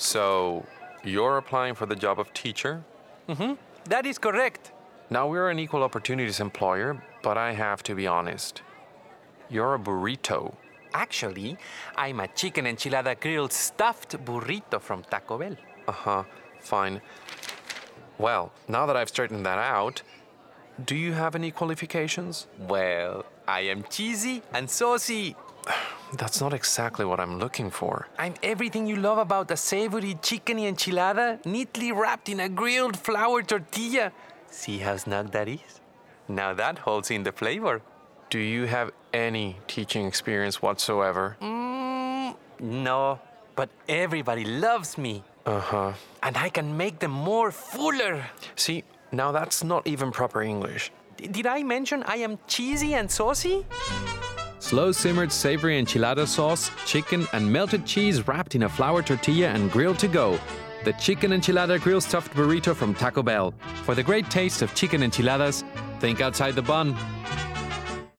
So, you're applying for the job of teacher? That is correct. Now, we're an equal opportunities employer, but I have to be honest. You're a burrito. Actually, I'm a chicken enchilada grilled stuffed burrito from Taco Bell. Fine. Well, now that I've straightened that out, do you have any qualifications? Well, I am cheesy and saucy. That's not exactly what I'm looking for. I'm everything you love about a savory chickeny enchilada neatly wrapped in a grilled flour tortilla. See how snug that is? Now that holds in the flavor. Do you have any teaching experience whatsoever? No, but everybody loves me. And I can make them more fuller. See, now that's not even proper English. Did I mention I am cheesy and saucy? Slow-simmered savory enchilada sauce, chicken and melted cheese wrapped in a flour tortilla and grilled to go. The chicken enchilada grill stuffed burrito from Taco Bell. For the great taste of chicken enchiladas, think outside the bun.